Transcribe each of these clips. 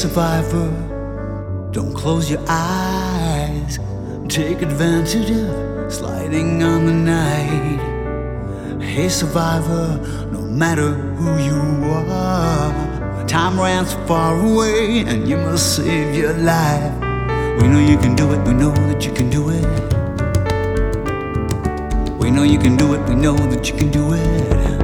survivor, don't close your eyes. Take advantage of sliding on the night. Hey survivor, no matter who you are, time runs far away and you must save your life. We know you can do it, we know that you can do it. We know you can do it, we know that you can do it.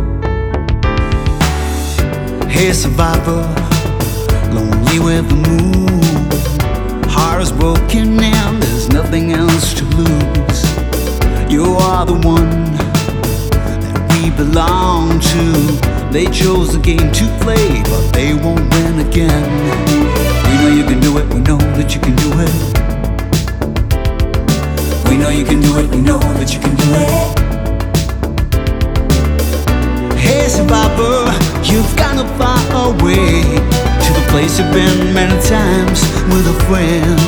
Hey survivor, lonely with the moon, heart is broken and there's nothing else to lose. You are the one that we belong to. They chose the game to play, but they won't win again. We know you can do it, we know that you can do it. We know you can do it, we know that you can do it. Hey survivor, you've gotta fly away to the place you've been many times with a friend.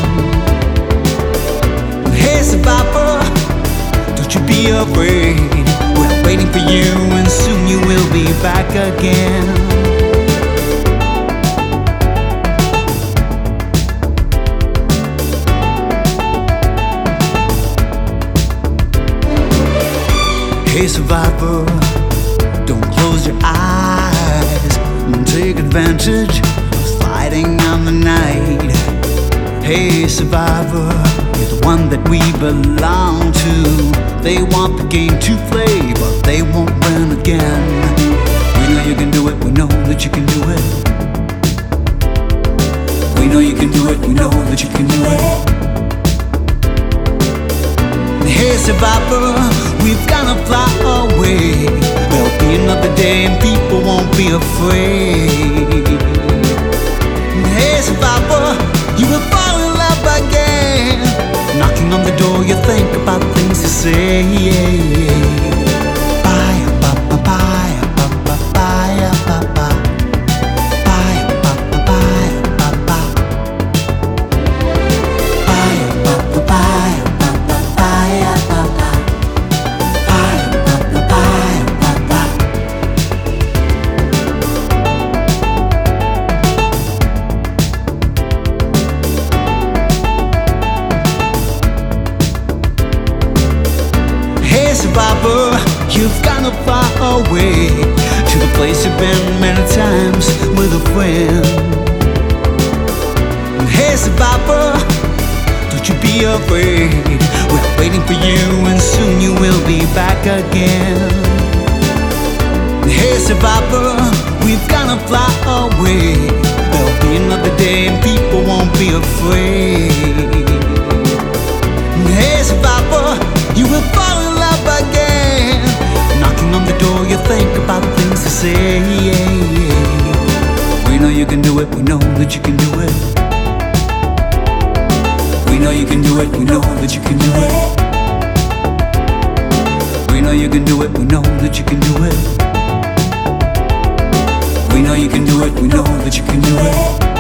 Hey survivor, don't you be afraid. We're waiting for you and soon you will be back again. Hey survivor, don't close your eyes and take advantage of sliding on the night. Hey survivor, you're the one that we belong to. They want the game to play, but they won't win again. We know you can do it, we know that you can do it. We know you can do it, we know that you can do it. Hey survivor, we've gotta fly away. There'll be another day and people won't be afraid. Hey survivor, you will fall in love again. Knocking on the door, you think about things to say. Bye, ba, ba, bye, ba, ba, bye, ba, ba. Bye, ba, ba, bye, ba, ba. Bye, ba, ba, bye, ba, ba, bye, ba, ba. Bye, ba, ba, bye, ba, ba. Hey survivor, you've gotta fly away to the place you've been many times with a friend. Hey survivor, don't you be afraid. We're waiting for you and soon you will be back again. Hey survivor, we've gotta fly away. There'll be another day and people won't be afraid. Hey survivor, you will fall in love again. Knocking on the door, you think about things to say. We know you can do it, we know that you can do it. We know you can do it, we know that you can do it. We know you can do it, we know that you can do it. We know you can do it, we know that you can do it.